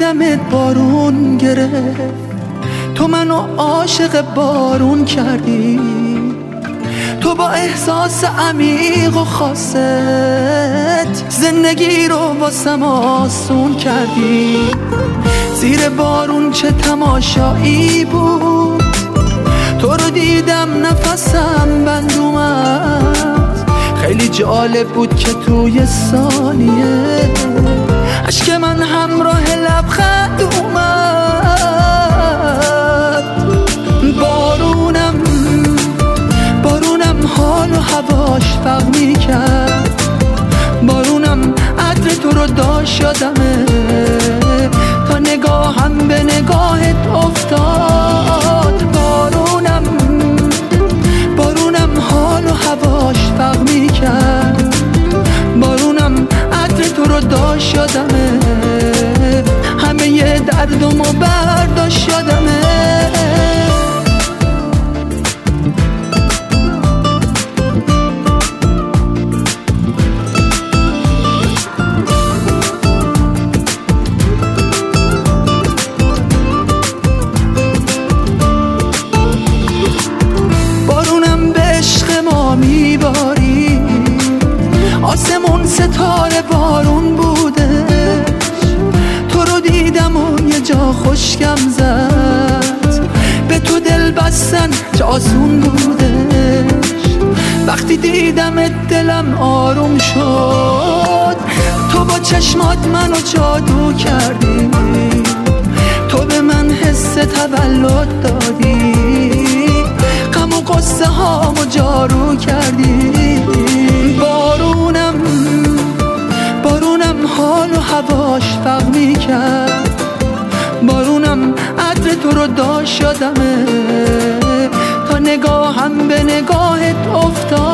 دیدمت بارون گرفت، تو منو عاشق بارون کردی، تو با احساس عمیق و خاصت زندگی رو واسم آسون کردی. زیر بارون چه تماشایی بود، تو رو دیدم نفسم بند اومد. خیلی جالب بود که توی ثانیه اشک من همراه لبخند اومد. بارونم حال و هواش فرق میکرد، بارونم عطر تو رو داشت یادمه، تا نگاهم به نگاهت افتاد. بارونم حال و هواش فرق میکرد، بارونم عطر تو رو داشت یادمه، همه دردمو برداشت یادمه. میباری آسمون ستاره بارون بودش، تو رو دیدم و یه جا خوشگم زد، به تو دل بستن چه آسون بودش. وقتی دیدمت دلم آروم شد، تو با چشمات منو جادو کردی، تو به من حس تولد دادی، غم و قصه هامو جارو کردی. بارونم حال و هواش فرق میکرد، بارونم عطر تو رو داشت یادمه، تا نگاهم به نگاهت افتاد.